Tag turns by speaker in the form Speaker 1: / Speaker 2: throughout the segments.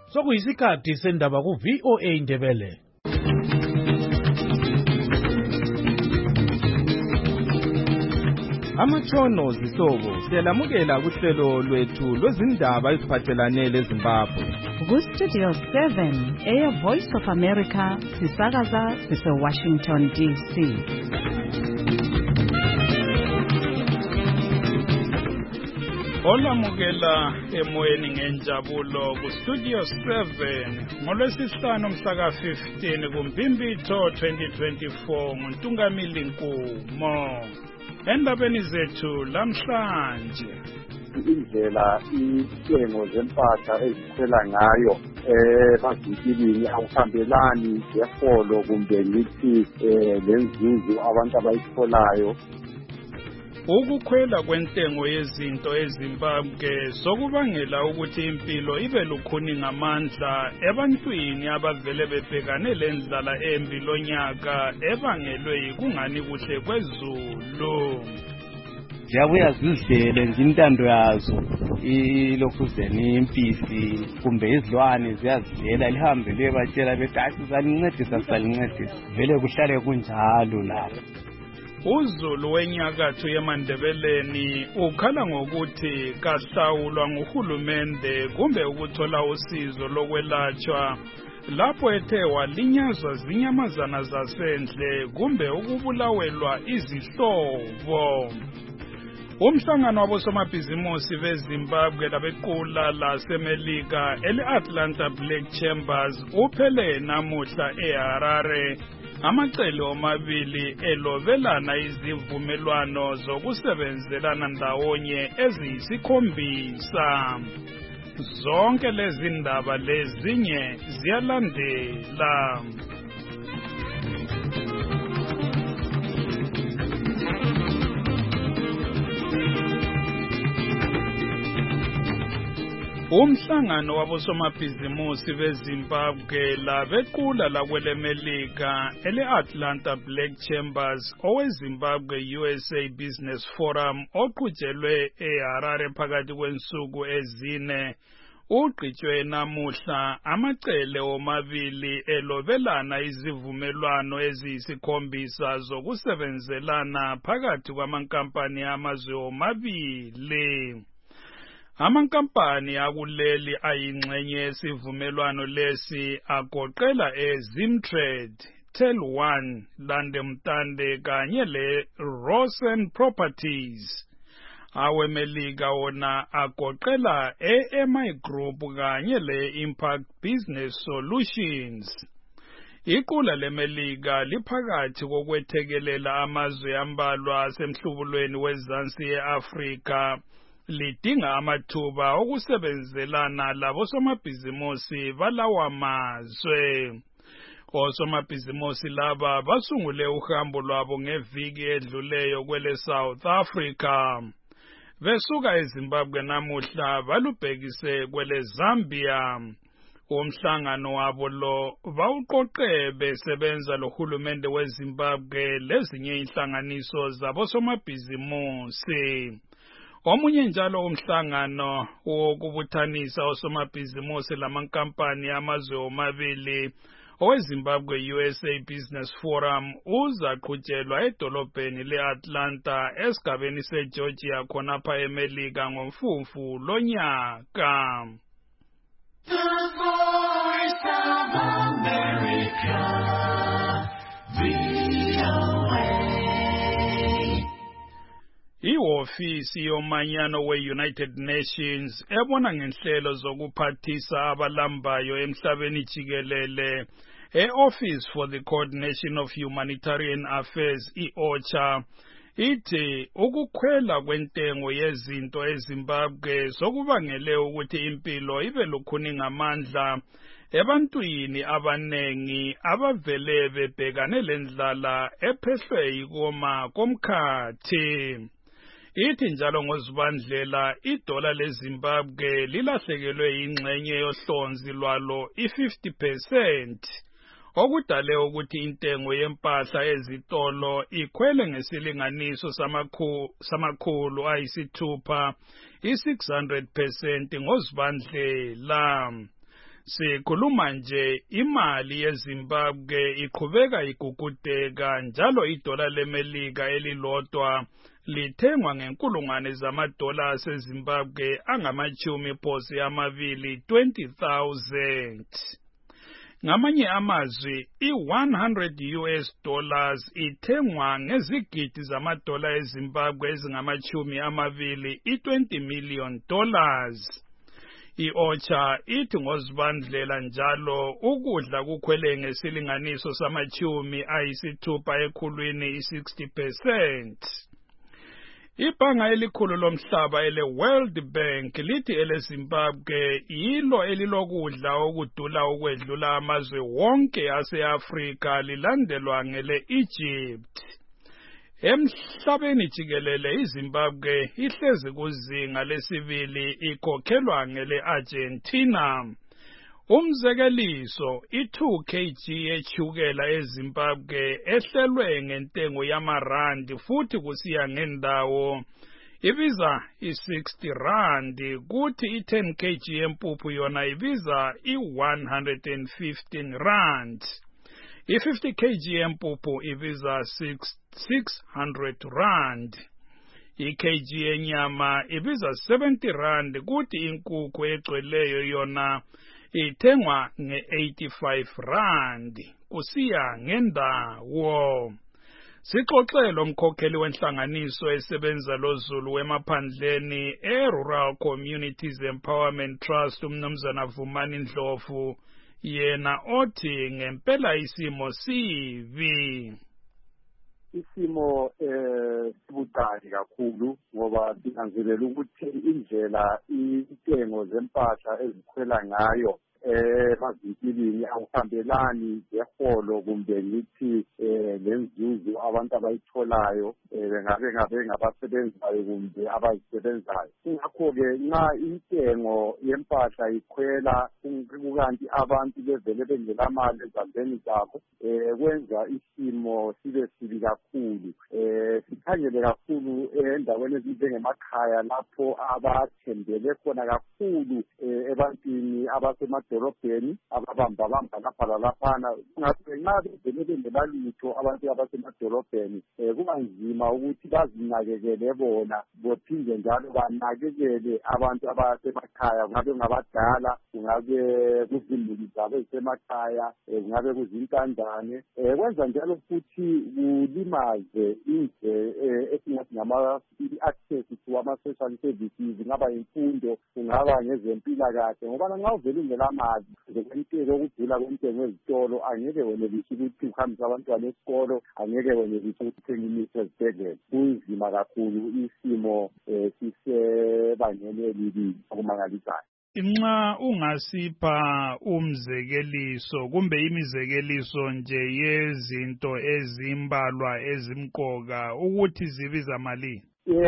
Speaker 1: Sokuyisikhathi sendaba ku VOA Indebele.
Speaker 2: Amatshono zihlobo siyalamukela kuhlelo lwethu lwezindaba eziphathelane leZimbabwe.
Speaker 3: Ku-Studio 7 Voice of America sisakaza sise-Washington DC.
Speaker 4: Olamukela emoyeni ngenjabulo ku-Studio 7 ngolwesihlanu mhla ka-15 kuMbimbithi 2024 nguNtungamili Nkumo. Endabeni zethu lamhlanje,
Speaker 5: indlela intengo zempahla ezikhwela ngayo ebazinkilini akuhambelani leholo kumbe ngithi lenzuzo abantu abayitholayo.
Speaker 4: Ukukhwela kwentengo yezinto eZimbabwe sokubangela ukuthi impilo ibe lukhuni ngamandla ebantwini abavele bebhekane lendlala embi lonyaka ebangelwe yikungani kuhle kwezulu.
Speaker 6: Ziyabuya zizidlele nje intando yazo ilokhuzeni impisi kumbe izilwane ziyazidlela lihambe liyebatshela bethi salincedisa vele kuhlale kunjalo lapho.
Speaker 4: Uzulu wenyakatho yeMandebeleni ukhala ngokuthi kahlawulwa nguhulumende kumbe ukuthola usizo lokwelatshwa lapho ethe walinyazwa zinyamazana zasendle kumbe ukubulawelwa izihlobo. Umhlangano wabosomabhizimusi beZimbabwe labequla laseMelika ele-Atlanta Black Chambers uphele namuhla eHarare. Amacele omabili elobelana izivumelwano zokusebenzelana ndawonye eziyisikhombisa. Zonke lezi ndaba lezinye ziyalandela. Umhlangano wabosomabhizimusi beZimbabwe labequla lakwelemelika ele-Atlanta Black Chambers oweZimbabwe USA Business Forum oqhutshelwe eHarare phakathi kwensuku ezine ugqitshwe namuhla amacele omabili elobelana izivumelwano eziyisikhombisa zokusebenzelana phakathi kwamankampani amazwe omabili. Amankampani akuleli ayingxenye yesivumelwano lesi agoqela eZimtrade, Tel1, Landemtande kanye leRosen Properties. Awemelika wona agoqela eMI Group kanye leImpact Business Solutions. Iqula leMelika liphakathi kokwethekelela amazwe ambalwa asemhlubulweni wezansi yeAfrika. Lidinga amathuba okusebenzelana labosomabhizimusi balawa mazwe. Osomabhizimusi laba basungule uhambo lwabo ngeviki edluleyo kwele South Africa. Besuka eZimbabwe namuhla balubhekise kwele Zambia. Umhlangano wabo lo bawuqoqe besebenza lohulumende weZimbabwe lezinye inhlanganiso zabosomabhizimusi. Omunye njalo umhlangano wokubuthanisa osomabhizimusi lamankampani amazwe omabili oweZimbabwe USA Business Forum uzaqhutshelwa edolobheni le-Atlanta esigabeni seGeorgia khonapha eMelika ngoMfumfu lonyaka. The Voice of America, Ihhovisi yomanyano we-United Nations ebona ngenhlelo zokuphathisa abalambayo emhlabeni jikelele e-Office for the Coordination of Humanitarian Affairs i-OCHA ithi ukukhwela kwentengo yezinto eZimbabwe sokubangele ukuthi impilo ibe lukhuni ngamandla ebantwini abanengi abavele bebhekane lendlala ephehlwe yikoma komkhathi. Ithi njalo ngozibandlela idola leZimbabwe lilahlekelwe ingxenye yohlonzi lwalo i-50%, okudale ukuthi intengo yempahla ezitolo ikhwele ngesilinganiso samakhulu ayisithupha i-600% ngozibandlela. Sikhuluma nje imali yeZimbabwe iqhubeka igugudeka njalo idola leMelika elilodwa lithengwa ngenkulungwane zamadola aseZimbabwe angama-20 20,000. Ngamanye amazwi, i-100 US dollars ithengwa ngezigidi zamadola eZimbabwe ezingama-20 20 million dollars. I-OCHA ithi ngozibandlela njalo ukudla kukhwele ngesilinganiso sama-60 ekhulwini 60%. Ibhanga elikhulu lomhlaba ele-World Bank lithi eleZimbabwe yilo elilokudla okudula ukwedlula amazwe wonke ase-Afrika lilandelwa ngele-Egypt. Emhlabeni jikelele iZimbabwe ihlezi kuzinga lesibili ikhokhelwa ngele-Argentina. Umzekeliso, i-2 kg yetshukela eZimbabwe ehlelwe ngentengo yamarandi futhi kusiya ngendawo ibiza i-60 rand, kuthi i-10 kg yempuphu yona ibiza i-115 rand. I-50 kg yempuphu ibiza 600 rand. I-kg yenyama ibiza 70 rand, kuthi inkukhu egcweleyo yona ithengwa nge-85 rand kusiya ngendawo. Sixoxe lo mkhokheli wenhlanganiso esebenza loZulu wemaphandleni e-Rural Communities Empowerment Trust uMnumzana Vumani Ndlovu, yena othi ngempela isimo sibi.
Speaker 5: Isimo sibucayi kakhulu ngoba sinanzelela ukuthi indlela intengo zempahla ezikhwela ngayo emazinkilini awuhambelani ngeholo kumbe ngithi lenzuzo abantu abayitholayo bengabe ngabasebenzayo kumbe abazisebenzayo. Ngakho-ke nxa intengo yempahla ikhwela kukanti abantu bevele bengelamali ezandleni zabo kwenza isimo sibe sibi kakhulu. Sikhangele kakhulu endaweni ezinjengemakhaya lapho abathembele khona kakhulu ebantwini abasemadolobheni ababamba lapha lalaphana. Nxa bevele bengelalutho abantu abasemadolobheni kuba nzima ukuthi bazinakekele bona bophinde njalo banakekele abantu abasemakhaya, kungabe ngabadala, kungabe kuzimuli zabo ezisemakhaya, kungabe kuzintandane. Kwenza njalo futhi kulimaze esingathi i-access to ama-social services, kungaba imfundo, kungaba ngezempilakahle, ngoba nxa uvele ungelamali okudula kwentengo ezitolo angeke wenelise ukuthi uhambise abantwana esikolo, angeke wenelise ukuthi uthenge imithi ezibhedlela. Kunzima kakhulu, isimo sisebangeni elibi okumangalisayo.
Speaker 4: Nxa ungasipha umzekeliso kumbe imizekeliso nje yezinto ezimbalwa ezimqoka ukuthi zibiza malini?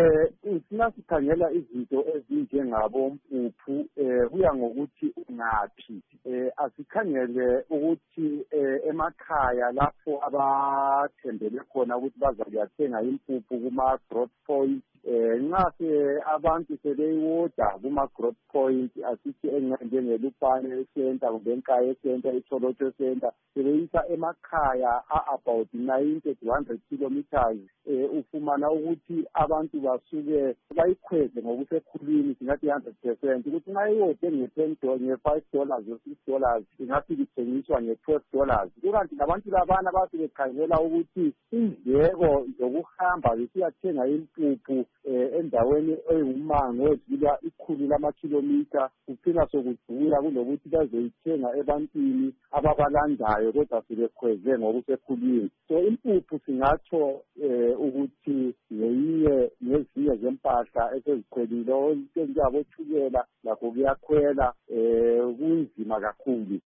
Speaker 5: Sina sikhangela izinto ezinjengabompuphu kuya ngokuthi ungaphi. Asikhangele ukuthi emakhaya lapho abathembele khona ukuthi bazakuyathenga impuphu kuma-growth point. Nxa abantu sebeyiwoda kuma-growth point, asithi enjengelupane center kumbe eNkaye center, iTholotsho center, sebeyisa emakhaya about 90 to 100 kilometers. Ufumana ukuthi abantu basuke bayikhweze ngokusekhulwini, singathi 100%, ukuthi nxa iyode nge-$5 or $6 ingafika ithengiswa nge-$12. Kukanti labantu labana basuke bekhangela ukuthi indleko zokuhamba besiyathenga impuphu endaweni eyumango odlula 100 lamakhilomitha kuphela sokudula kulokuthi bazoyithenga ebantwini ababalandayo kodwa sebekhweze ngokusekhulwini. So impuphu singatsho ukuthi ngezinye zempahla esezikhwelile, njengabo-tshukela lakho kuyakhwela, kunzima kakhulu.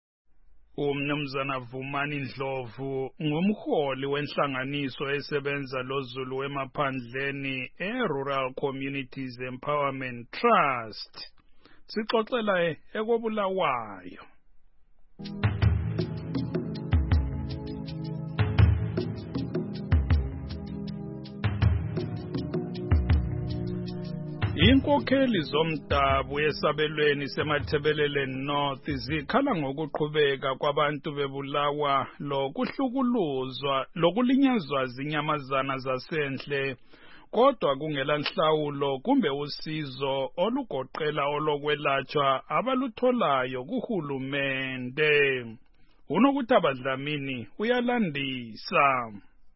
Speaker 4: UMnumzana Vumani Ndlovu ngumholi wenhlanganiso esebenza loZulu wemaphandleni e-Rural Communities Empowerment Trust. Sixoxela ekobulawayo. Inkokheli zomdabu esabelweni semathebeleleni North zikhala ngokuqhubeka kwabantu bebulawa lokuhlukuluzwa lokulinyazwa zinyamazana zasendle kodwa kungela nhlawulo kumbe usizo olugoqela olokwelatshwa abalutholayo kuhulumende. Unokuthaba Dlamini uyalandisa.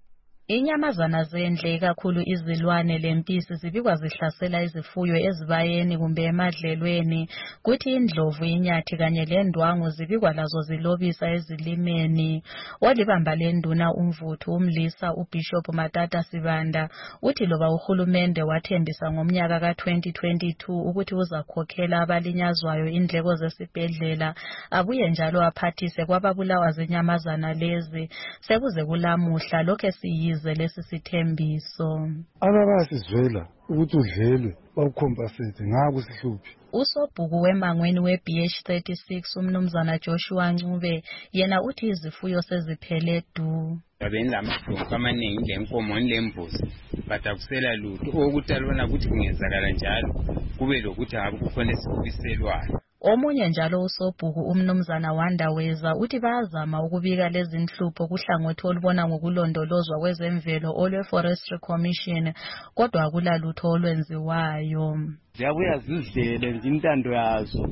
Speaker 7: Inyamazana zendle kakhulu izilwane lempisi zibikwa zihlasela izifuyo ezibayeni kumbe emadlelweni kuthi indlovu inyathi kanye lendwangu zibikwa lazo zilobisa ezilimeni. Olibamba lenduna umvuthu umlisa uBishop Matata Sibanda uthi loba uhulumende wathembisa ngomnyaka ka2022 ukuthi uzakhokhela abalinyazwayo indleko zesibhedlela abuye njalo aphathise kwababulawa zinyamazana lezi sekuze kulamuhla lokho siyize lesi sithembiso.
Speaker 8: Abasizwela ukuthi udlelwe bawukhompasete ngako sihluphi.
Speaker 7: Usobhuku wemangweni weBH36 umnumzana Joshua Ncube yena uthi izifuyo seziphele du.
Speaker 9: Abenamhlongo amaningi ngenkomo lembuzi batakusela lutho ukuthi alona ukuthi kungenzakala njalo kube lokuthi akukhona esikubiselwayo.
Speaker 7: Omunye njalo usobhuku umnumzana Wandaweza uthi bayazama ukubika lezi nhlupho kuhlangothi olubona ngokulondolozwa kwezemvelo olwe-Forestry Commission kodwa akulalutho olwenziwayo.
Speaker 6: Ziyabuya zizidlele nje intando yazo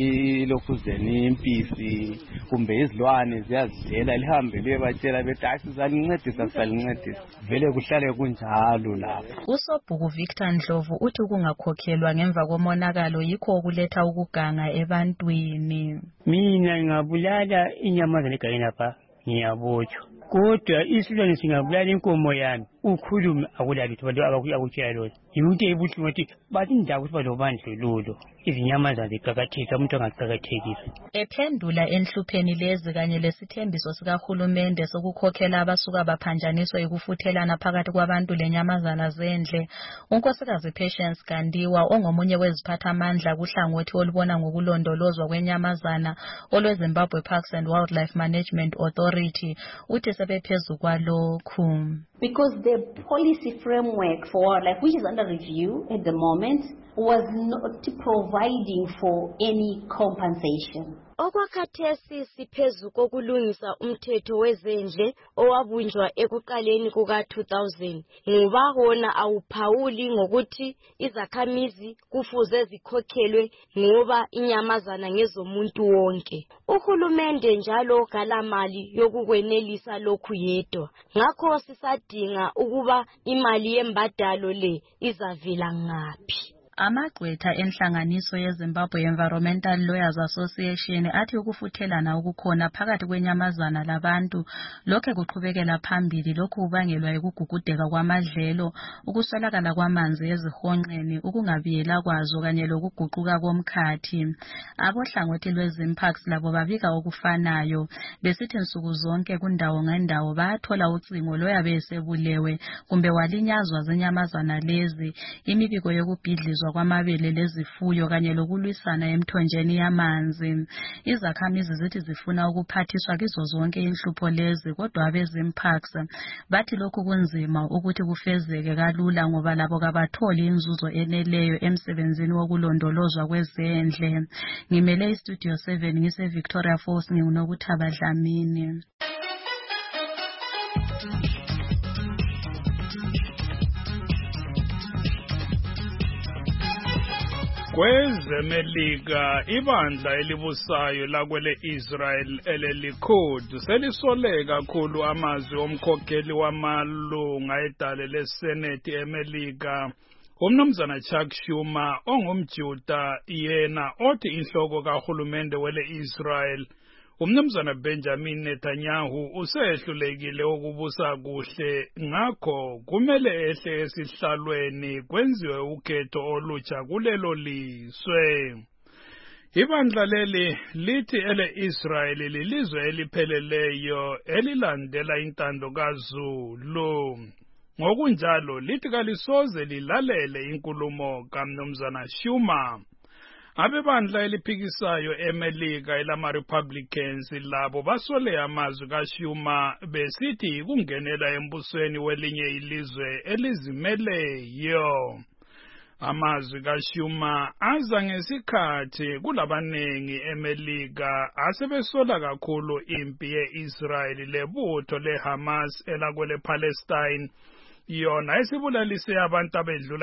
Speaker 6: ilokhuzeni impisi kumbe izilwane ziyazidlela lihambe liyebatshela bethi asizalincedisa sizalincedisa vele kuhlale kunjalo lapho.
Speaker 7: Usobhuku Victor Ndlovu uthi kungakhokhelwa ngemva komonakalo yikho okuletha ukuganga ebantwini.
Speaker 10: Mina ngabulala inyamazana egangeni lapha ngiyabotshwa kodwa isilwane singabulala inkomo yami ukhulume akulalutho abantu akutshela lona yinto ebuhlungu ukuthi bathi indawo ukuthi balobandlululo izinyamazana ziqakathekisa umuntu angaqakathekisa.
Speaker 7: Ephendula enhlupheni lezi kanye lesithembiso sikahulumende sokukhokhela abasuka baphanjaniswa ekufuthelana phakathi kwabantu lenyamazana zendle, unkosikazi Patience Gandiwa ongomunye weziphathamandla kuhlangothi olubona ngokulondolozwa kwenyamazana olweZimbabwe Parks and Wildlife Management Authority uthi sebephezu kwalokhu.
Speaker 11: Because the policy framework for wildlife, which is under review at the moment, was not providing for any compensation.
Speaker 12: Okwakhathesi siphezu kokulungisa umthetho wezendle owabunjwa ekuqaleni kuka-2000 ngoba wona awuphawuli ngokuthi izakhamizi kufuze zikhokhelwe ngoba inyamazana ngezomuntu wonke. Uhulumende njalo galamali yokukwenelisa lokhu yedwa. Ngakho sisadinga ukuba imali yembadalo le izavela ngaphi.
Speaker 7: Amagqwetha enhlanganiso yeZimbabwe Environmental Lawyers Association athi ukufuthelana okukhona phakathi kwenyamazana labantu lokho kuqhubekela phambili lokhu kubangelwa ukugugudeka kwamadlelo, ukuswelakala kwamanzi ezihonqeni, ukungabiyela kwazo kanye lokuguquka komkhathi. Abohlangothi lweZimparks labo babika okufanayo besithi nsuku zonke kundawo ngendawo bayathola ucingo loyabe esebulewe kumbe walinyazwa zinyamazana lezi. Imibiko yokubhidlizwa kwamabele lezifuyo kanye lokulwisana emthonjeni yamanzi. Izakhamizi zithi zifuna ukuphathiswa kizo zonke inhlupho lezi kodwa abeZimparks bathi lokhu kunzima ukuthi kufezeke kalula ngoba labo kabatholi inzuzo eneleyo emsebenzini wokulondolozwa kwezendle. Ngimele iStudio 7 ngise Victoria Falls ngingunokuthaba Dlamini.
Speaker 4: KwezeMelika ibandla elibusayo lakwele Israel elelikhud selisole kakhulu amazwi omkhokheli wamalunga edale leSenate eMelika umnumzana Chuck Schumer ongumJuda yena othi inhloko kahulumende wele Israel umnumzana Benjamin Netanyahu usehlulekile ukubusa kuhle ngakho kumele ehle esihlalweni kwenziwe ukhetho olutsha kulelo liswe. Ibandla leli lithi ele-Israel lilizwe elipheleleyo elilandela intando kaZulu. Ngokunjalo lithi kalisoze lilalele inkulumo kaMnumzana Schumer. Abebandla eliphikisayo eMelika elama-Republicans labo basole amazwi kaSchumer besithi kungenela embusweni welinye ilizwe elizimeleyo. Amazwi kaShuma aza ngesikhathi kulabanengi eMelika asebesola kakhulu impi ye-Israel lebutho leHamas elakwele Palestine yona esibulalise abantu abedlula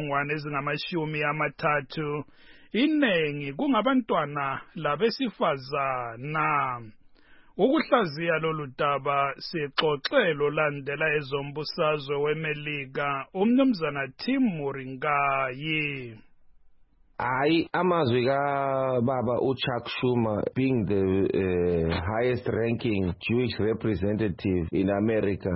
Speaker 4: 30,000 inengi kungabantwana labesifazana. Ukuhlaziya lolu daba sixoxelo landela ezombusazwe weMelika umnumzana Tim Muringayi.
Speaker 13: Amazwi kaBaba uChuck Schumer, being the highest ranking Jewish representative in America,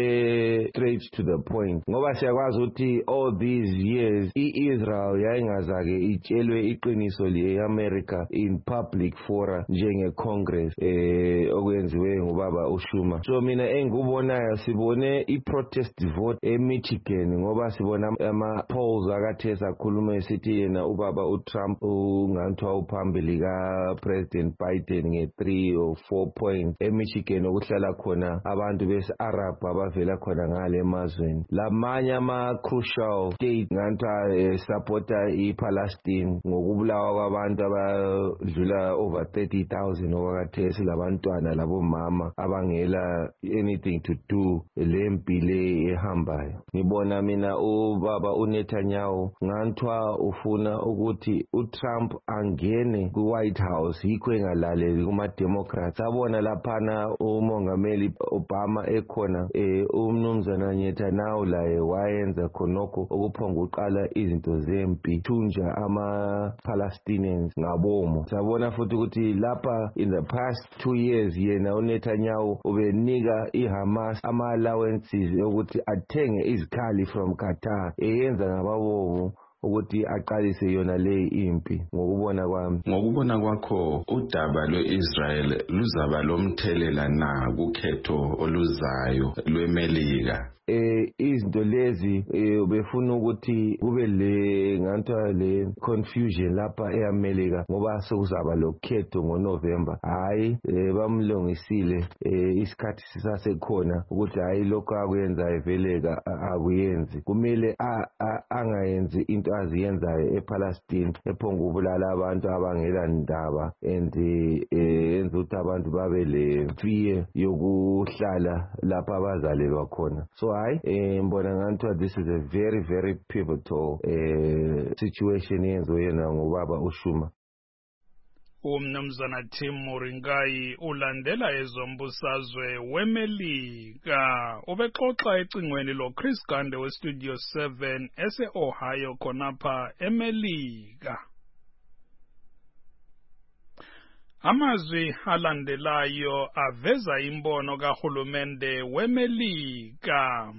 Speaker 13: abe straight to the point. Ngoba siyakwazi ukuthi all these years Israel yayingazake itshelwe iqiniso le-America in public fora njenge Congress okwenziwe ngubaba uSchumer. So mina engikubonayo sibone i-protest vote eMichigan ngoba sibona ama-polls akathe sakhuluma esithi yena ubaba uTrump ungathiwa uphambili ka-President Biden nge-3 or 4 points eMichigan okuhlala khona abantu besi-Arab abavela khona ngale emazweni. Lamanye ama-crucial state ngathiwa supporta iPalestine ngokubulawa kwabantu abadlula over 30,000 okwakhathesi labantwana labomama abangela anything to do lempi le ehambayo. Ngibona mina ubaba uNetanyahu ngathiwa ufuna ukuthi uTrump angene ku-White House yikho engalaleli kuma-Democrats. Sabona laphana umongameli Obama ekhona umnumzana Netanyahu laye wayenza khonokho okuphonga uqala izinto zempi thunja ama-Palestinians ngabomo. Sabona futhi ukuthi lapha in the past 2 years yena uNetanyahu ubenika iHamas ama-allowances ukuthi athenge izikhali from Qatar eyenza ngababovu ukuthi aqalise yona le impi. Ngokubona kwami,
Speaker 14: ngokubona kwakho udaba lweIsrael luzaba lomthelela na kukhetho oluzayo lweMelika?
Speaker 13: Izinto lezi befuna ukuthi kube le ngathiwa le confusion lapha eAmerica ngoba sekuzaba lokhetho ngoNovember. Hayi bamlungisile isikhathi sisasekhona ukuthi hayi lokho akwenza eveleka akuyenzi. Kumele angayenzi into aziyenzayo ePalestine ephonga ubulala abantu abangela ndaba and yenza ukuthi abantu babe le fear yokuhlala lapha abazalelwa khona. So mbona ngathiwa this is a very very pivotal situation yenziwe yena ngobaba uSchumer.
Speaker 4: Umnumzana Tim Muringayi ulandela ezombusazwe weMelika ubexoxa ecingweni loChris Gande weStudio 7 ese-Ohio khonapha eMelika. Amazwi alandelayo aveza imbono kahulumende weMelika.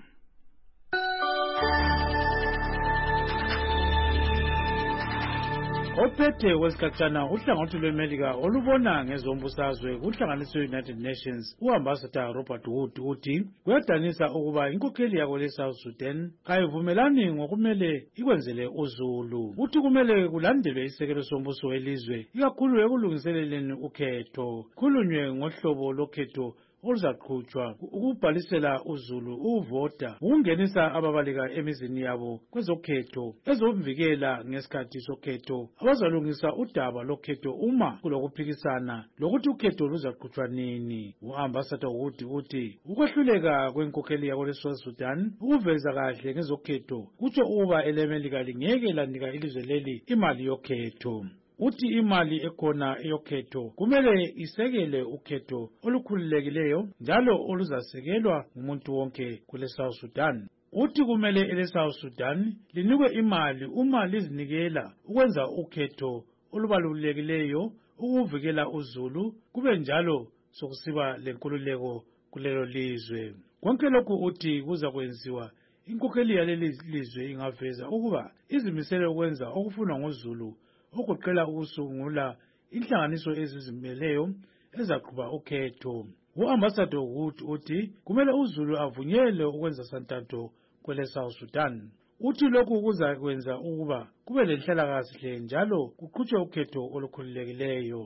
Speaker 1: Ophethe wesikhatshana uhlangothi lweMelika olubona ngezombusazwe kuhlanganiso United Nations uambassador Robert Wood uthi kuyadanisa ukuba inkokheli yako leSouth Sudan kayivumelani ngokumele ikwenzele uZulu. Uthi kumele kulandelwe isekelo sombuso welizwe ikakhulu ekulungiseleleni ukhetho. Khulunywe ngohlobo lokhetho oluzaqhutshwa ukubhalisela uZulu uvota ukungenisa ababaleka emizini yabo kwezokhetho ezomvikela ngesikhathi sokhetho abazalungisa udaba lokhetho uma kulokuphikisana lokuthi ukhetho luzaqhutshwa nini. Uambassador uthi ukwehluleka kwenkokheli yako leSouth Sudan ukuveza kahle ngezokhetho kutsho ukuba eleMelika lingeke lanika ilizwe leli imali yokhetho. Uthi imali ekhona eyokhetho kumele isekele ukhetho olukhululekileyo njalo oluzasekelwa ngumuntu wonke kule South Sudan. Uthi kumele ele South Sudan linikwe imali uma lizinikela ukwenza ukhetho olubalulekileyo ukuvikela uZulu kube njalo sokusiba lenkululeko kulelo lizwe. Konke lokhu uthi kuza kwenziwa inkokheli yaleli lizwe ingaveza ukuba izimisele ukwenza okufunwa ngoZulu okuqela ukusungula inhlanganiso ezizimeleyo ezaqhuba ukhetho. Uambassador uthi kumele uZulu avunyelwe ukwenza santatho kwele South Sudan. Uthi lokhu kuza kwenza ukuba kube lenhlalakahle njalo kuqhutshwe ukhetho olukhululekileyo.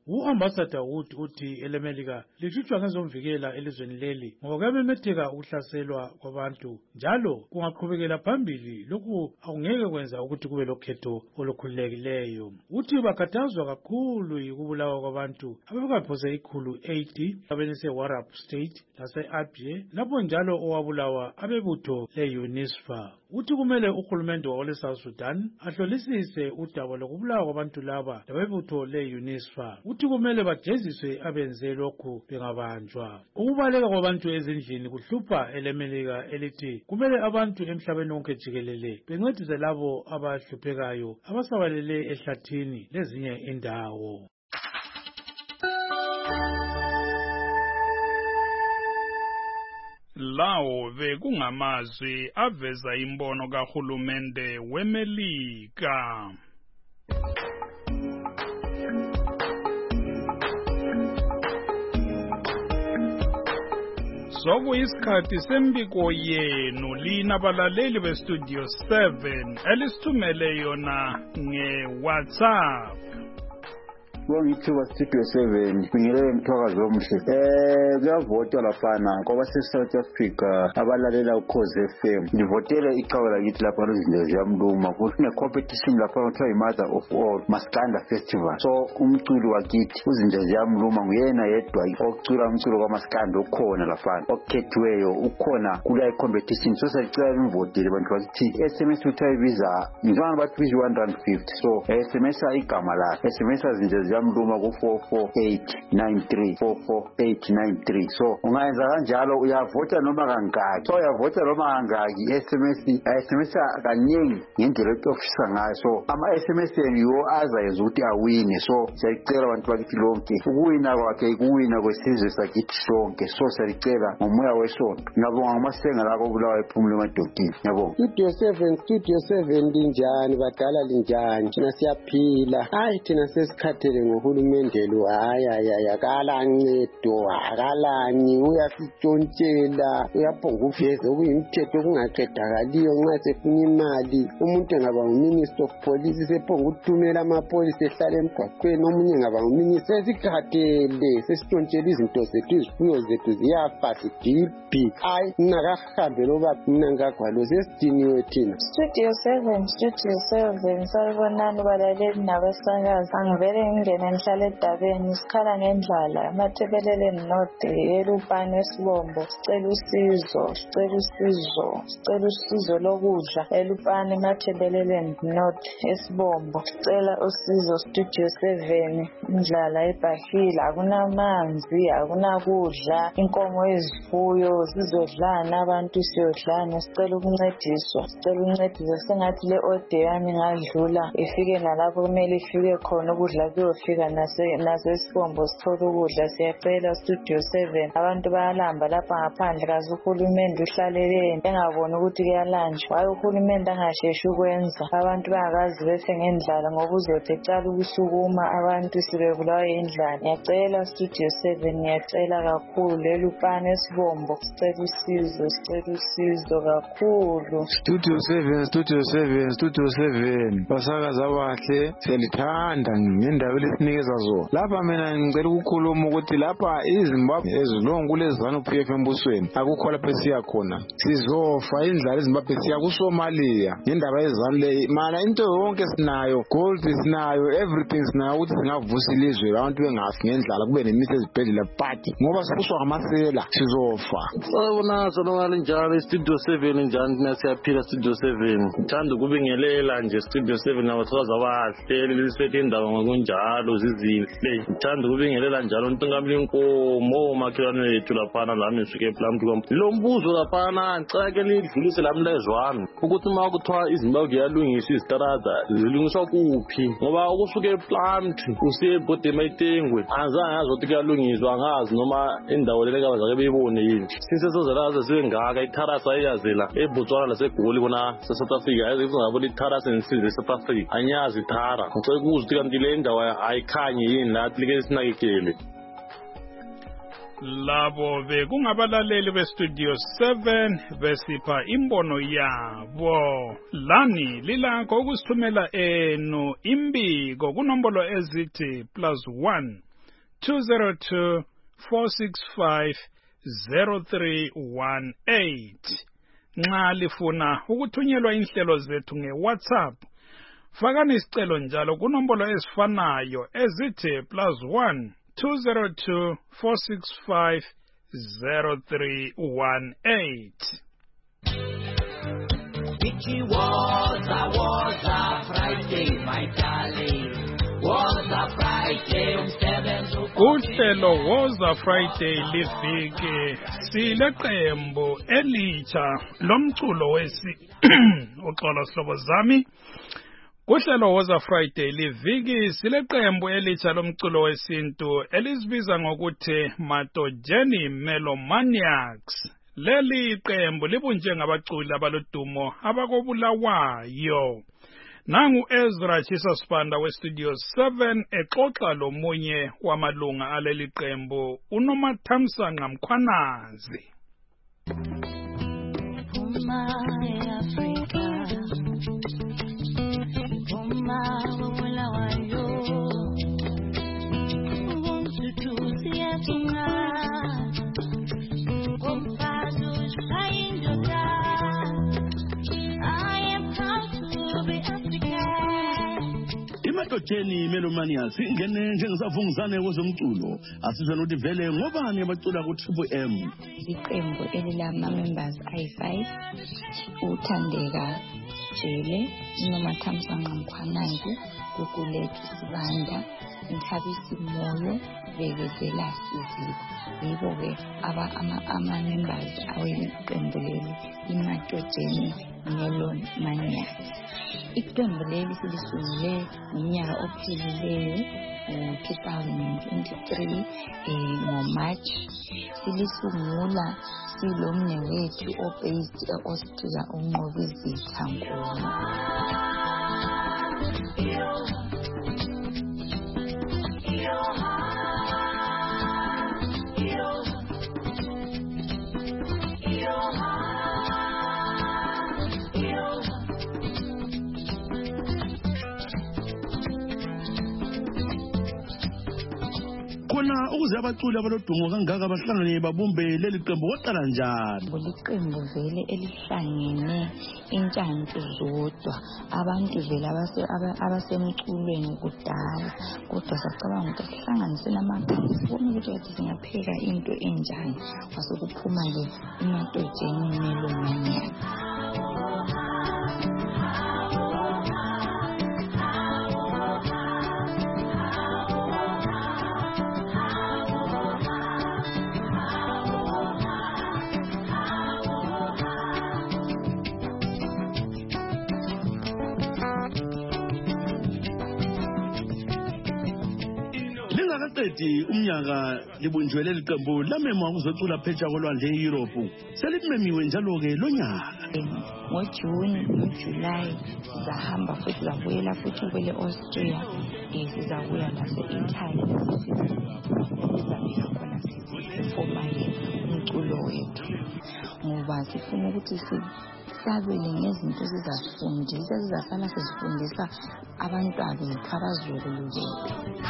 Speaker 1: U-Ambassador Wood uthi elemelika lithutshwa ngezomvikela elizweni leli ngoba kuyamemetheka ukuhlaselwa kwabantu njalo kungaqhubekela phambili lokhu akungeke kwenza ukuthi kube lokhetho olukhululekileyo. Uthi bakhathazwa kakhulu yikubulawa kwabantu ababekaphose 180 abenise-Warab State lase-Abyei lapho njalo owabulawa abebutho le-UNISFA. Uthi kumele uhulumende wale South Sudan ahlolisise udaba lokubulawa kwabantu laba labebutho le-UNISFA. Uthi kumele bajeziswe abenze lokhu bengabanjwa. Ukubaleka kwabantu ezindlini kuhlupha elemelika elithi kumele abantu emhlabeni wonke jikelele bencedise labo abahluphekayo abasabalele ehlathini lezinye indawo.
Speaker 4: Lawo bekungamazwi aveza imbono kahulumende weMelika. Sokuyisikhathi sembiko yenu lina balaleli bestudio 7 elisithumele yona nge-WhatsApp.
Speaker 15: Ngithuba studio 7 ngiyele mthwakazi omuhle kuyavotwa lafana ngoba South Africa abalalela uKhozi FM ngivotele iqhawe lakithi lapha izinto ziyamluma kune competition lapha kuthiwa iMother of All Maskanda Festival so umculi wakithi izinto ziyamluma nguyena yedwa ocula umculo kwaMaskanda ukhona lafana okhethiweyo ukhona kule competition so sicela imvotele bantu bakithi SMS uthayibiza ngizwana bathi 150 so SMS igama la SMS izinto mluma ku 44893 44893 so ungayenza kanjalo uyavota noma kangaki so uyavota noma kangaki SMS kaningi ngendlela ofisa ngayo so ama SMS yiwo azayenza ukuthi awine so siyacela abantu bakithi lonke ukuwina kwakhe kuwina kwesizwe sakithi sonke so siyacela ngomoya wesonto ngiyabonga ngamasenga lakho kulawa ephumule emadodini ngiyabonga
Speaker 16: Studio 7 linjani badala linjani thina siyaphila hayi thina sesikhathele ngohulumende lo akala ncedo akalani uyasitshontshela uyaphonga uveze okuyimthetho kungaqedakaliyo nxa sefuna imali umuntu engaba nguminister of police sephonga ukuthumela amapholisa ehlala emgwaqweni omunye engaba nguminister sesikhathele sesitshontshela izinto zethu izifuyo zethu ziyafa sidibhi hayi nakahambe loba mina ngagwalo sesidiniwe thina
Speaker 17: Studio 7 salibonani balaleli nabesakazi angivele ngingene ngihlale edabeni sikhala ngendlala emathebeleleni north eLupane eSibombo sicela usizo lokudla eLupane emathebeleleni north eSibombo sicela usizo Studio 7 indlala ebhahila akunamanzi akunakudla inkomo ezifuyo sizodlana abantu siyodlana sicela ukuncediswa sengathi le order yami ngadlula ifike nalapho kumele ifike khona ukudla kuyofika nasesibombo sithola ukudla siyacela Studio 7 abantu bayalamba lapha ngaphandle kazi uhulumende uhlaleleni engaboni ukuthi kuyalanjwa waye uhulumende angasheshi ukwenza abantu bangakazi befe ngendlala ngoba uzothi ecala ukusukuma abantu sibebulawa indlala ngiyacela Studio 7 ngiyacela kakhulu eLupane eSibombo sicela usizo kakhulu
Speaker 15: Studio 7 basakaza abahle selithanda ngendaba lesinikeza zona lapha mina ngicela ukukhuluma ukuthi lapha iZimbabwe ezilonke kulezana uPF embusweni akukho lapha esiya khona sizofa indlala eZimbabwe siya kuSomalia ngendaba yezana le mana into yonke sinayo gold sinayo everything sinayo ukuthi singavusa ilizwe abantu bengafi ngendlala kube nemisi ezibhedlela party ngoba sibuswa ngamasela sizofa
Speaker 18: sabona sonoma njalo Studio 7 njani nasiyaphila Studio 7 ngithanda ukubingelela nje Studio 7 nabathoza abahle lisethe indaba ngokunjalo zizinhle ngithanda ukubingelela njalo Ntungamlinkomo makhelwane wethu laphana lami ngisuke ePlum lo mbuzo laphana ngicela ke lidlulise lamlezo wami ukuthi uma kuthiwa iZimbabwe yalungisa izitarata zilungiswa kuphi ngoba ukusuke ePlum usiye eBodema Itengwe azange azothi kuyalungiswa ngazi noma indawo le kabazake beyibone yini sisesozelaza sengaka itarasa iyazela eBotswana laseGoli bona South Africa ayizingabona itarasa nesize South Africa anyazi itara ngicela ukuthi kanti le ndawo ayikhanye yini lathi like sinakekele
Speaker 4: labo bekungabalaleli bestudio 7 besipha imbono yabo lani lilakho ukusithumela enu imbiko kunombolo ezithi +1 202-465-0318. Nxa lifuna ukuthunyelwa inhlelo zethu ngeWhatsApp, fakani isicelo njalo kunombolo ezifanayo ezithi +1 202-465-0318.
Speaker 19: It was a Friday, my darling. Was a Friday,
Speaker 4: uhlelo Woza Friday liviki sileqembu elitsha lomculo uxolo hlobo zami. Uhlelo Woza Friday liviki sileqembu elitsha lomculo wesintu elizibiza ngokuthi Matojeni Melomaniacs. Leli qembu libunje ngabaculi abalodumo abakobulawayo. Nangu Ezra Chisasipanda weStudio 7 exoxa lomunye wamalunga aleli qembu uNomathamsanqa Mkhwanazi.
Speaker 20: Matojeni Melomaniacs ingene njengesavunguzane kwezomculo asizwe ukuthi vele ngobani abacula ku Triple M.
Speaker 21: Iqembu elilama members ayi5 uThandeka Jele, uNomathamsanqa Mkhwanazi, Gugulethu Sibanda, Nthabisi Moyo, Bekezela Siziba. Yibo ke ama members aweqembu leli iMatojeni Melomaniacs. Iqembu leli silisungule ngonyaka ophelileyo 2023 ngoMarch. Silisungula silomne wethu obased eAustria uNqobizitha Ngoma.
Speaker 20: Khona ukuze abaculi abalodungo kangaka bahlangane babumbe leli qembu waqala njani?
Speaker 21: Iqembu vele elihlangene intshantshu zodwa abantu vele abasemculweni kudala, kodwa sacabanga ukuthi sihlanganise lamagama sibone ukuthi singapheka into enjani, kwase kuphuma ke iMatojeni Melomaniacs.
Speaker 20: Lingakaqedi umnyaka libunjwele liqembu lamema ukuzocula phetsha kolwandle eEurope. Selimemiwe njalo ke lonyaka.
Speaker 21: NgoJuni noJuly sizahamba futhi zabuyela futhi kwele Austria, sizabuya nase-Italy khona siperforma umculo wethu, ngoba sifuna ukuthi sabele ngezinto sizasala sizifundisa abantwabethu abazukulu bethu.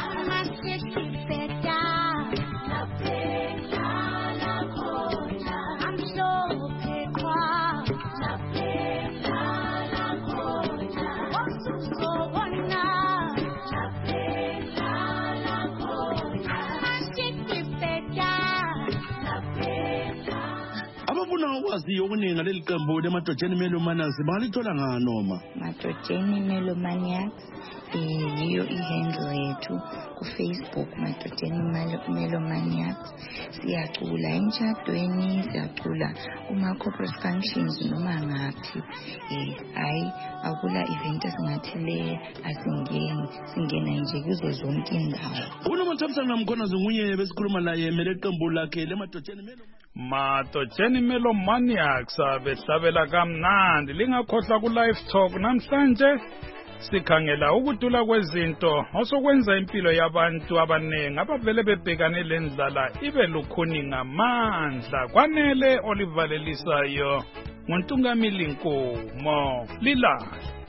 Speaker 20: Ukwazi okuningi leli qembu leMatojeni Melomaniacs bangalithola nganoma?
Speaker 21: Matojeni Melomaniacs yiyo ihandle yethu ku Facebook, Matojeni Melomaniacs. Siyacula emshadweni, siyacula kuma-corporate functions noma ngaphi. Hayi akula event esingathi le asingeni, singena nje kuzo zonke indawo.
Speaker 20: uNomathamsanqa Mkhwanazi nguye besikhuluma naye mele qembu lakhe leMatojeni
Speaker 4: Matojeni Melomaniacs behlabela kamnandi. Lingakhohlwa ku Live Talk namhlanje sikhangela ukudula kwezinto osokwenza impilo yabantu abanengi abavele bebhekane lendlala ibe lukhuni ngamandla. Kwanele olivalelisayo nguNtungamili Nkomo Lila.